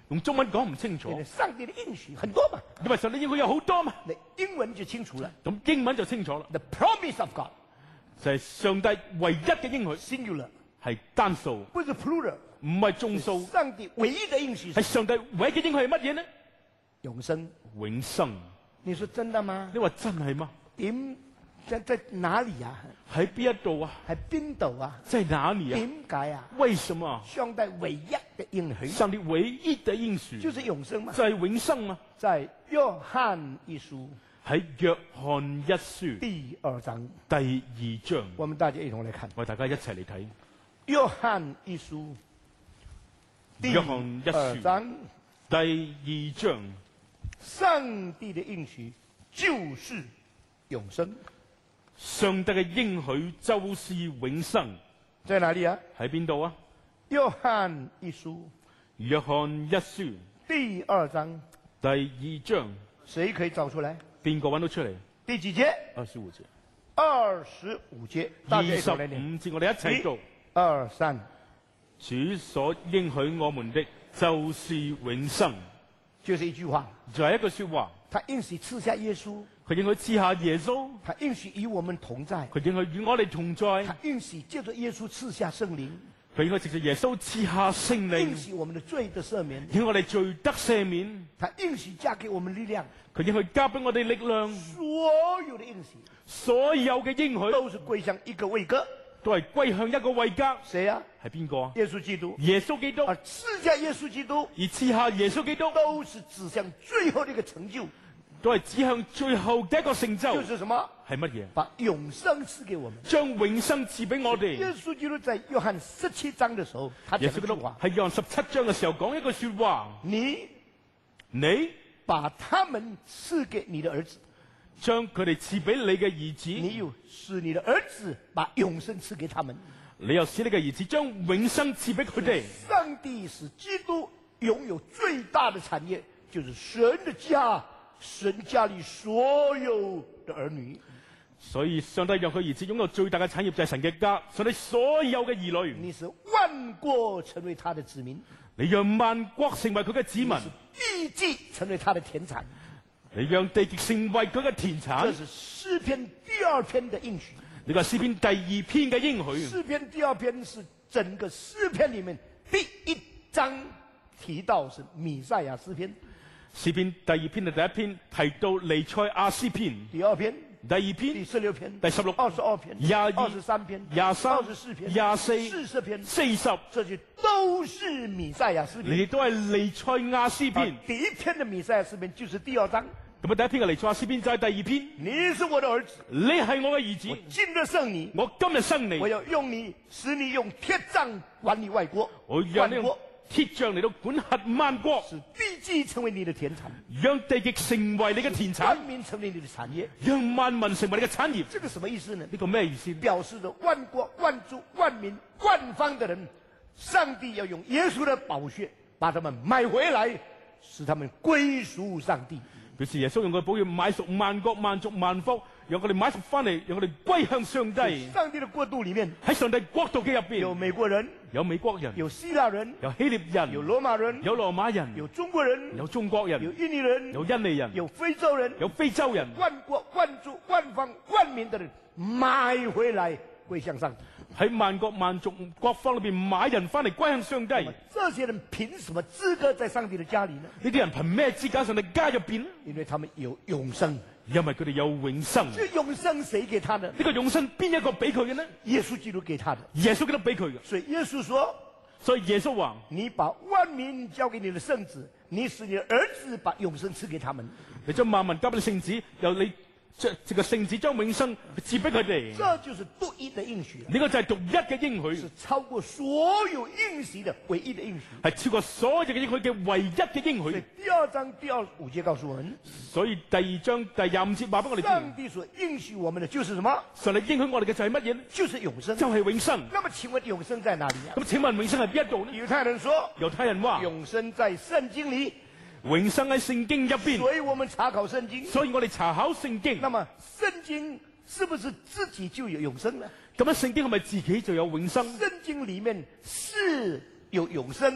用中文講唔清楚。 上帝的應許很多嘛， 因為上帝應許有好多嘛。 那英文就清楚了。 咁英文就清楚啦。 The promise of God 就係上帝唯一嘅應許， singular 係單數， 不是 plural， 唔係眾數。 上帝唯一的應許係上帝唯一嘅應許係乜嘢呢？ 永生。 永生。 你說真的嗎？ 你話真係嗎？ 在哪裡啊？ 喺邊一度啊？ 喺邊度啊？ 在哪裡啊？ 點解啊？ 為什麼？ 上帝唯一的應許， 上帝唯一的應許就是永生嘛， 就係永生嘛。 在約翰一書， 喺約翰一書第2章， 第2章， 我們大家一同來看。 我哋大家一齊嚟睇約翰一書， 約翰一書章第2章， 上帝的應許就是永生。 上帝嘅應許就是永生， 在哪裡啊？ 喺邊度啊？ 約翰一書， 約翰一書第2章， 第2章， 誰可以找出來？ 邊個揾到出嚟？ 第幾節 ？25節。 25節，大家一同來念。 25節，我哋一齊讀。 1、2、3。 主所應許我們的，就是永生。 就是一句話， 就係一句說話。 他應許賜下耶穌， 佢應許賜下耶穌， 他應許與我們同在， 佢應許與我哋同在， 他應許借着耶穌賜下聖靈， 佢應許藉着耶穌賜下聖靈， 應許我們的罪得赦免， 應我哋罪得赦免， 他應許加給我們力量， 佢應許加俾我哋力量， 所有的應許， 所有嘅應許都是歸向一個位格， 都係歸向一個位格。 誰啊？ 係邊個啊？ 耶穌基督。 耶穌基督。 而賜下耶穌基督， 而賜下耶穌基督， 都是指向最後的一個成就， 都係指向最後嘅一個成就。 就是什麼？ 係乜嘢？ 把永生賜給我們， 將永生賜俾我哋。 耶穌基督在約翰17章的時候，他講一句話， 喺約翰17章嘅時候講一句說話：你把他們賜給你的兒子， 將佢哋賜俾你嘅兒子， 你又使你的兒子把永生賜給他們， 你又使你嘅兒子將永生賜俾佢哋。 上帝使基督擁有最大的產業，就是神的家，神家裏所有的兒女。 所以上帝讓佢兒子擁有最大嘅產業，就係神嘅家，上帝所有嘅兒女。 你使萬國成為他的子民， 你讓萬國成為佢嘅子民， 地極成為他的田產， 你讓地極成為佢嘅田產。 這是詩篇第2篇的應許。 呢個係詩篇第2篇嘅應許。 詩篇第2篇是整個詩篇裏面第1章提到是彌賽亞詩篇。 詩篇第2篇嘅第1篇提到彌賽亞詩篇。 第2篇。 第2篇。 第16篇。 第16。 22篇。 22。 23篇。 23。 24篇。 24。 40篇。 40。 這些都是彌賽亞詩篇。 你哋都係彌賽亞詩篇。 第1篇的彌賽亞詩篇就是第2章。 咁啊，第1篇嘅彌賽亞詩篇就係第2篇。 你是我的兒子， 你係我嘅兒子。 我今日生你， 我今日生你。 我要用你，使你用鐵杖管理外國。 我讓你用鐵杖嚟到管轄萬國， 使地極成為你的田產， 讓地極成為你嘅田產， 萬民成為你的產業， 讓萬民成為你嘅產業。 這個什麼意思呢？ 呢個咩意思？ 表示着萬國、萬族、萬民、萬方的人，上帝要用耶穌的寶血把他們買回來，使他們歸屬上帝。 表示耶穌用佢寶血買贖萬國、萬族、萬方，讓佢哋買贖翻嚟，讓佢哋歸向上帝。 上帝的國度裏面， 喺上帝國度嘅入邊， 有美國人， 有美國人， 有希臘人， 有希臘人， 有羅馬人， 有羅馬人， 有中國人， 有中國人， 有印尼人， 有印尼人， 有非洲人， 有非洲人， 萬國、萬族、萬方、萬民的人買回來歸向上帝。 喺萬國萬族各方裏邊買人翻嚟歸向上帝。 這些人憑什麼資格在上帝的家裏呢？ 呢啲人憑咩資格上帝家入邊呢？ 因為他們有永生。 因為佢哋有永生。 這永生誰給他的？ 呢個永生邊一個俾佢嘅呢？ 耶穌基督給他的。 耶穌基督俾佢嘅。 所以耶穌說， 所以耶穌話：你把萬民交給你的聖子，你使你的兒子把永生賜給他們。 你將萬民交俾你聖子，由你這個聖子將永生賜俾佢哋。 這就是獨一的應許。 呢個就係獨一嘅應許， 是超過所有應許的唯一的應許， 係超過所有嘅應許嘅唯一嘅應許。 第2章第25節告訴我們， 所以第2章第25節話俾我哋聽， 上帝所應許我們的就是什麼？ 上帝應許我哋嘅就係乜嘢呢？ 就是永生， 就係永生。 那麼請問永生在哪裡啊？ 咁請問永生係邊一度呢？ 猶太人說， 猶太人話永生在聖經裡。 永生喺聖經入邊， 所以我們查考聖經。 所以我哋查考聖經。 那麼聖經是不是自己就有永生呢？ 咁樣聖經係咪自己就有永生？ 聖經裡面是有永生，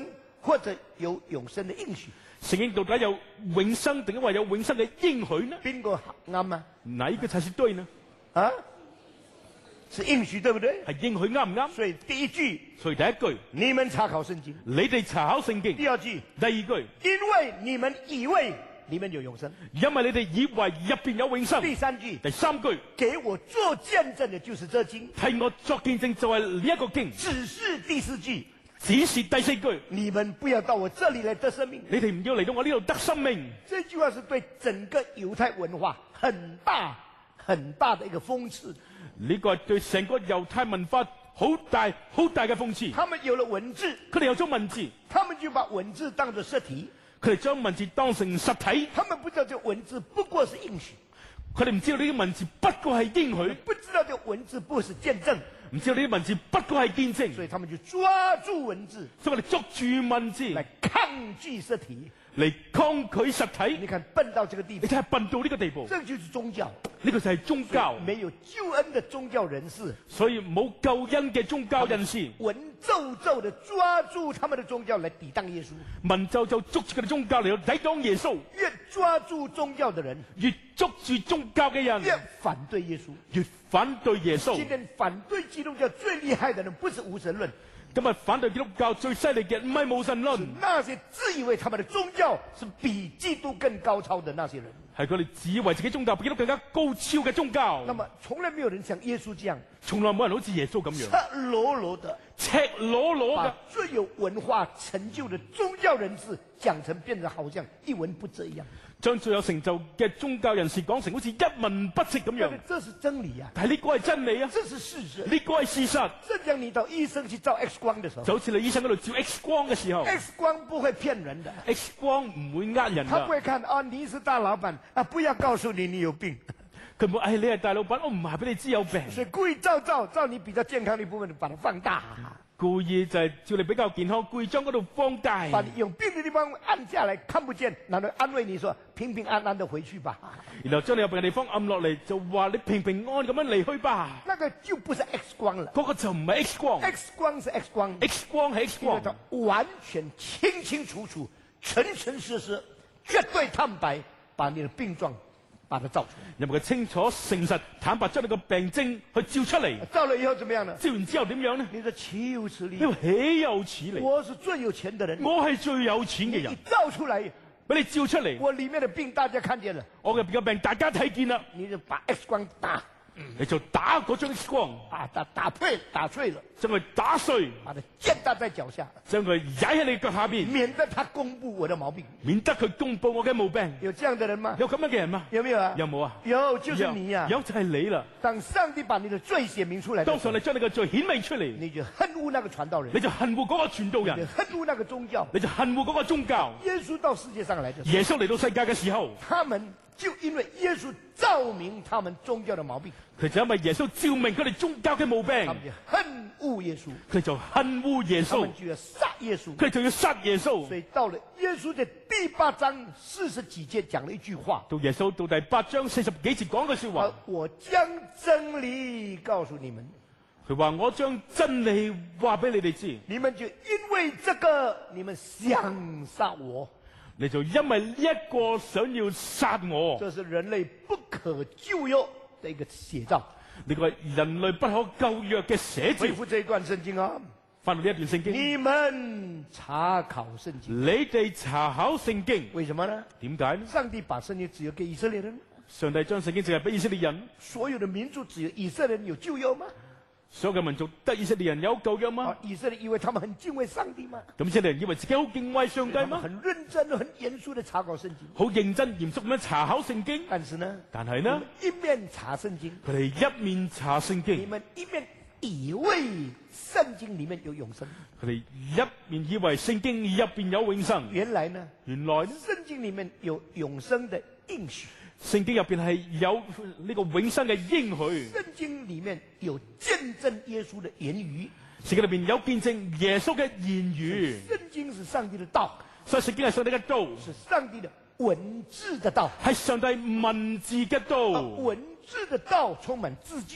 或者有永生的應許？ 聖經到底有永生定係話有永生嘅應許呢？ 邊個啱啊？ 哪一個才是對呢？ 啊？是應許對不對？ 係應許啱唔啱？ 所以第一句， 所以第一句， 你們查考聖經。 你哋查考聖經。 第二句， 第二句， 因為你們以為你們有永生。 因為你哋以為入邊有永生。 第三句， 第三句， 給我做見證的就是這經。 替我作見證就係呢一個經。 只是第四句， 只是第四句， 你們不要到我這裏來得生命。 你哋唔要嚟到我呢度得生命。 這句話是對整個猶太文化很大的一個諷刺。 呢個係對成個猶太文化好大嘅諷刺。 他們有了文字， 佢哋有咗文字， 他們就把文字當作實體。 佢哋將文字當成實體。 他們不知道這文字不過是應許， 佢哋唔知道呢啲文字不過係應許， 不知道這文字不過是見證， 唔知道呢啲文字不過係見證， 所以他們就抓住文字， 所以我哋捉住文字來抗拒實體， 嚟抗拒實體。 你看笨到這個地步， 你睇下笨到呢個地步， 這就是宗教。 呢個就係宗教。 沒有救恩的宗教人士， 所以冇救恩嘅宗教人士， 文縐縐的抓住他們的宗教來抵擋耶穌。 文縐縐捉住佢哋宗教嚟到抵擋耶穌。 越抓住宗教的人， 越捉住宗教嘅人， 越反對耶穌， 越反對耶穌。 今天反對基督教最厲害的人不是無神論， 今日反對基督教最犀利嘅唔係無神論， 那些自以為他們的宗教是比基督更高超的那些人， 係佢哋自以為自己宗教比基督更加高超嘅宗教。 那麼從來沒有人像耶穌這樣， 從來冇人好似耶穌咁樣赤裸裸的把最有文化成就的宗教人士講成變得好像一文不值一樣， 將最有成就嘅宗教人士講成好似一文不值咁樣。 這是真理啊！ 但係呢個係真理啊！ 這是事實， 呢個係事實。 正像你到醫生去照 X 光的時候， 就好似你醫生嗰度照 X 光嘅時候 ，X 光不會騙人的 ，X 光唔會呃人他不㗎。 會看啊，你是大老闆啊，不要告訴你有病， 佢冇，你係大老闆，我唔係俾你知有病。 所以故意照你比較健康的部分，把它放大， 故意就係照你比較健康，故意將嗰度放大， 把你有病的地方按下來，看不見，然後安慰你說平平安安的回去吧。 然後將你有病嘅地方按落嚟，就話你平平安安咁樣離去吧。 那個就不是 X 光了， 嗰個就唔係 X 光。 X 光是 X 光 ，X 光係 X 光， 它完全清清楚楚、誠誠實實、絕對坦白，把你的病狀把它照出來。 因為佢清楚、誠實、坦白將你個病徵去照出嚟。 照了以後怎麼樣呢？ 照完之後點樣呢？ 你說豈有此理！ 因為豈有此理！ 我是最有錢的人， 我係最有錢嘅人你，照出來， 俾你照出嚟， 我裏面的病大家看見了， 我入邊嘅病大家睇見啦， 你就把 X 光打， 你就打嗰張 X 光， 打碎了， 將佢打碎， 把它踐踏在腳下， 將佢踩喺你腳下邊， 免得他公布我的毛病。 免得佢公佈我嘅毛病。 有這樣的人嗎？ 有咁樣嘅人嗎？ 有沒有啊？ 有冇啊？ 有，就是你呀、 有就係你啦。 當上帝把你的罪寫明出來， 當上帝將你嘅罪顯明出嚟， 你就恨惡那個傳道人， 你就恨惡嗰個傳道你人， 恨惡那個宗教。 你就恨惡嗰個宗教。 耶穌到世界上來的時候， 耶穌嚟到世界嘅時候， 他們就因為耶穌照明他們宗教的毛病， 佢就因為耶穌照明佢哋宗教嘅毛病， 他們就恨惡耶穌， 佢就恨惡耶穌他們，就要殺耶穌。 佢就要殺耶穌。 所以到了耶穌的第8章40幾節講了一句話， 到耶穌到第8章40幾節講嘅說話， 我將真理告訴你們， 佢話我將真理話俾你哋知， 你們就因為這個你們想殺我， 你就因為呢一個想要殺我， 這是人類不可救藥的一個寫照。 呢個係人類不可救藥嘅寫照回。復這一段聖經啊， 翻到呢一段聖經， 你們查考聖經， 你哋查考聖經， 為什麼呢？ 點解呢？ 上帝把聖經只有給以色列人， 上帝將聖經淨係俾以色列人， 所有的民族只有以色列人有救藥嗎？ 所有嘅民族得以色列人有救藥嗎？ 以色列以為他們很敬畏上帝嗎？ 咁以色列人以為自己好敬畏上帝嗎？ 很認真、很嚴肅的查考聖經， 好認真嚴肅咁樣查考聖經， 但是呢， 但係呢， 一面查聖經， 佢哋一面查聖你經， 們一面以為聖經裏面有永生， 佢哋一面以為聖經入邊有永生， 原來呢， 原來呢， 聖經裏面有永生的應許， 聖經入邊係有呢個永生嘅應許， 聖經裏面有見證耶穌的言語， 聖經裏邊有見證耶穌嘅言語， 聖經是上帝的道， 所以聖經係上帝嘅道， 是上帝的文字的道， 係上帝文字嘅道， 文字的道充滿字句，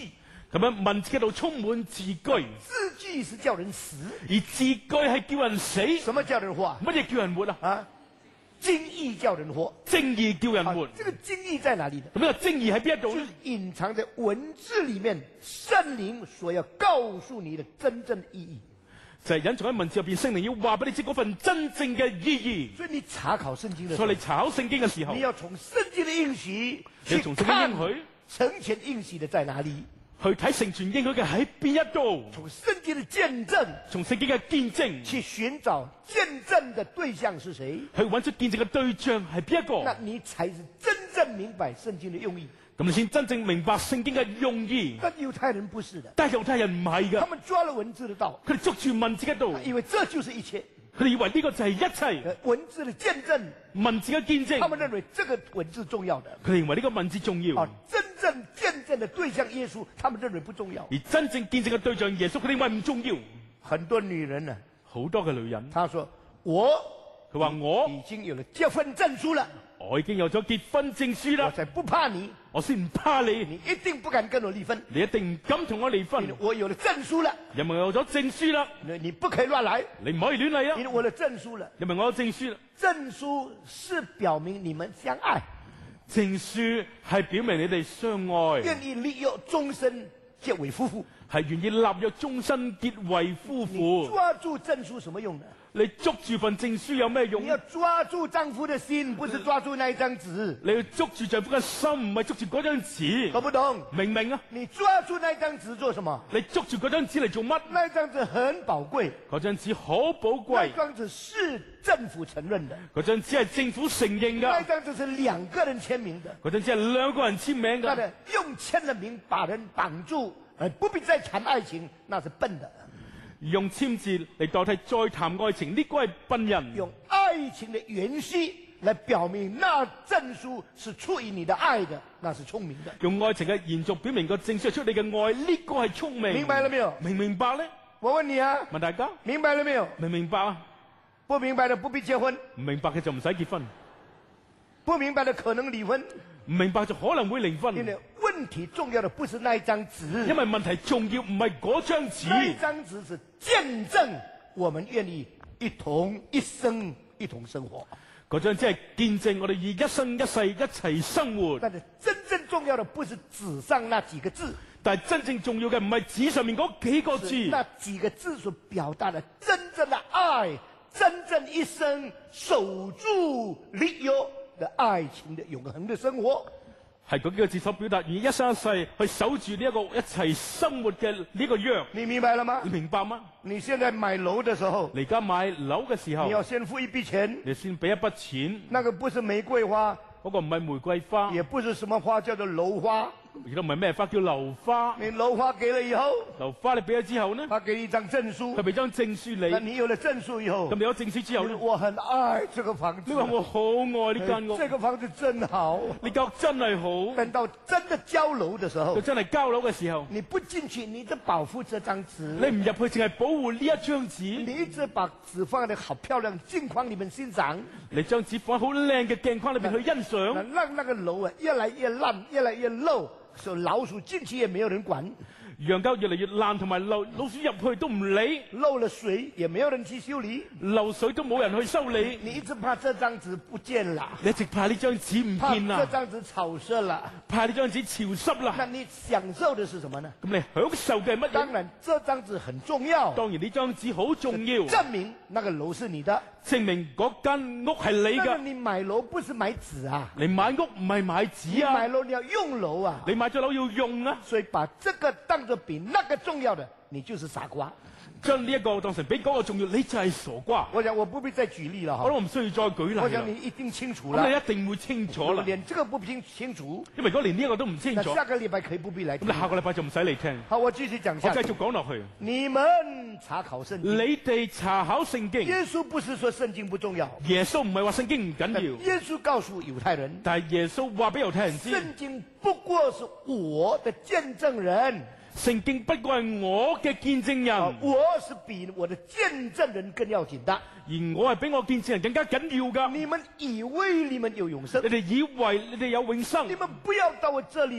咁樣文字嗰度充滿字句， 字句是叫人死， 而字句係叫人死。 什麼叫人活？ 乜嘢叫人活啊？ 精義叫人活， 正義叫人活。 這個精義在哪裡呢？ 咁呢個正義喺邊一度呢？ 隱藏在文字裡面，聖靈所要告訴你的真正意義。 就係隱藏喺文字入邊，聖靈要話俾你知嗰份真正嘅意義。 所以你查考聖經嘅時候， 所以你查考聖經嘅時候， 你要從聖經的應許去看成全應許的在哪裡， 去睇成全應許嘅喺邊一度。 從聖經的見證， 從聖經嘅見證去尋找見證的對象是誰， 去揾出見證嘅對象係邊一個。 那你才是真正明白聖經的用意。 咁你先真正明白聖經嘅用意。 但猶太人不是的， 但係猶太人唔係噶， 他們抓了文字的道， 佢哋捉住文字嘅道， 以為這就是一切， 佢哋以為呢個就係一切。 文字的見證， 文字嘅見證， 他們認為這個文字重要的， 佢哋認為呢個文字重要。 真正見證的對象耶穌，他們認為不重要。 而真正見證嘅對象耶穌，佢哋認為唔重要。 很多女人呢， 好多嘅女人， 她說佢話我已經有了結婚證書了， 我已經有咗結婚證書啦， 我才不怕你， 我先唔怕你， 你一定不敢跟我離婚， 你一定唔敢同我離婚。 我有了證書了， 因為我有咗證書啦， 你不可以亂來， 你唔可以亂嚟啊。 因為我有證書了， 因為我有證書啦， 證書是表明你們相愛， 證書係表明你哋相愛， 願意立約終身結為夫婦， 係願意立約終身結為夫婦。 抓住證書什麼用呢？ 你捉住份證書有咩用？ 你要抓住丈夫的心，不是抓住那一張紙。 你要捉住丈夫嘅心，唔係捉住嗰張紙。 懂不懂？ 明唔明啊？ 你抓住那張紙做什麼？ 你捉住嗰張紙嚟做乜？ 那張紙很寶貴， 嗰張紙好寶貴。 那張紙是政府承認的， 嗰張紙係政府承認噶。 那張紙是兩個人簽名的， 嗰張紙係兩個人簽名噶。 用簽了名把人綁住，而不必再談愛情，那是笨的。 用簽字嚟代替再談愛情，呢個係笨人。 用愛情的延續來表明那證書是出於你的愛的，那是聰明的。 用愛情嘅延續表明個證書係出你嘅愛，呢個係聰明。 明白了沒有？ 明唔明白咧？ 我問你啊， 問大家明白了沒有？ 明唔明白啊？ 不明白的不必結婚， 唔明白嘅就唔使結婚， 不明白的可能離婚。 唔明白就可能會離婚。 因為問題重要的不是那一張紙， 因為問題重要唔係嗰張紙， 那一張紙是見證我們願意一生一同生活。 嗰張紙係見證我哋以一生一世一齊生活。 但是真正重要的不是紙上那幾個字， 但係真正重要嘅唔係紙上面嗰幾個字， 那幾個字所表達的真正的愛，真正一生守住立約的愛情的永恆的生活， 係嗰幾個字所表達，願意一生一世去守住呢一個一齊生活嘅呢個約。 你明白了嗎？ 你明白嗎？ 你現在買樓的時候， 你而家買樓嘅時候， 你要先付一筆錢， 你先俾一筆錢。 那個不是玫瑰花， 嗰個唔係玫瑰花， 也不是什麼花，叫做樓花。 亦都唔係咩花，叫樓花。 你樓花給了以後， 樓花你俾咗之後呢？ 他給你一張證書， 佢俾張證書你。 那你有了證書以後， 咁你有證書之後呢？ 我很愛這個房子。 你話我好愛呢間屋， 這個房子真好， 呢間屋真係好。 等到真的交樓的時候， 佢真係交樓嘅時候， 你不進去，你就保護這張紙。 你唔入去，淨係保護呢一張紙。 你一直把紙放在好漂亮鏡框裏面欣賞， 你將紙放喺好靚嘅鏡框裏面去欣賞， 讓那個樓啊越來越爛，越來越漏，所以老鼠進去也沒有人管。 羊羔越嚟越爛，同埋老鼠入去都唔理， 漏了水也沒有人去修理， 漏水都冇人去修理。 你一直怕這張紙不見了， 你一直怕呢張紙唔見啦， 怕這張紙潮濕了， 怕呢張紙潮濕啦。 那你享受的是什麼呢？ 咁你享受嘅係乜嘢？ 當然，這張紙很重要。 當然呢張紙好重要， 證明那個樓是你的， 證明嗰間屋係你㗎。 你買樓不是買紙啊， 你買屋唔係買紙啊， 你買樓你要用樓啊， 你買咗樓要用啊。 所以把這個當作比那個重要的，你就是傻瓜。 將呢一個當成比嗰個重要，你就係傻瓜。 我想我不必再舉例了， 我都唔需要再舉例。 我想你一定清楚了。 咁你一定會清楚啦。 連這個不清楚， 因為如果連呢一個都唔清楚， 下個禮拜可以不必來聽。 咁你下個禮拜就唔使嚟聽。 好，我繼續講下去。 我繼續講落去。 你們查考聖經。 你哋查考聖經。 耶穌不是說聖經不重要。 耶穌唔係話聖經唔緊要。 耶穌告訴猶太人。 但係耶穌話俾猶太人知， 聖經不過是我的見證人。 聖經不過係我嘅見證人， 我是比我的見證人更要緊的， 而我係比我見證人更加緊要噶。 你們以為你們有永生， 你哋以為你哋有永生， 你們不要到我這裏來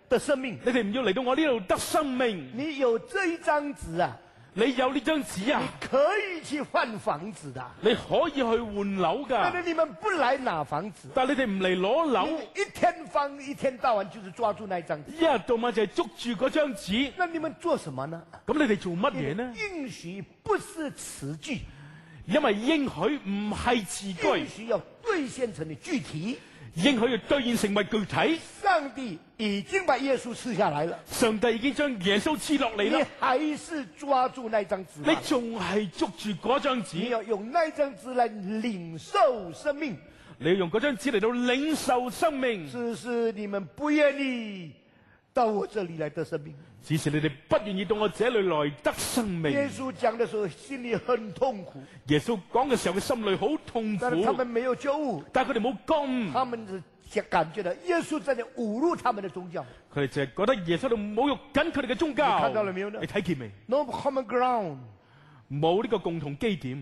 得生命。 你哋唔要嚟到我呢度得生命。 你有這一張紙啊， 你有呢張紙啊， 你可以去換房子的。 你可以去換樓㗎。 但係你們不來拿房子， 但係你哋唔嚟攞樓， 一天方一天到晚就是抓住那張紙， 一日到晚就係捉住嗰張紙。 那你們做什麼呢？ 咁你哋做乜嘢呢？ 應許不是詞句， 因為應許唔係詞句， 應許要兌現成的具體。 應許要兌現成為具體。 上帝已經把耶穌賜下來了， 上帝已經將耶穌賜落嚟你啦， 還是抓住那張紙？ 你仲係捉住嗰張你紙？ 要用那張紙來領受生命。 你要用嗰張紙嚟到領受生命。 只是你們不願意到我這裏來得生命， 只是你哋不願意到我這裏來得生命。 耶穌講的時候心裏很痛苦， 耶穌講嘅時候，佢心裏好痛但是他苦， 們沒有覺悟， 但係佢哋冇講， 他們只感覺到耶穌在那侮辱他們的宗教。 佢哋淨係覺得耶穌喺度侮辱緊佢哋嘅宗教。 你看到了沒有呢？ 你睇見未？ No common ground， 冇呢個共同基點。